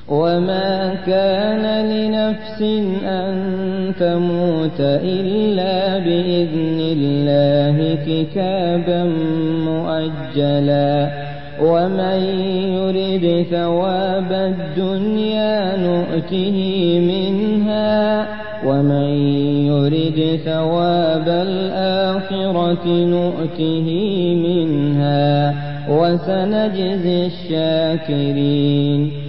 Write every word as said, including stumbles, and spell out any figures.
وما كان لنفس أن تموت إلا بإذن الله كتابا مؤجلا ومن يرد ثواب الدنيا نؤته منها ومن يرد ثواب الآخرة نؤته منها وسنجزي الشاكرين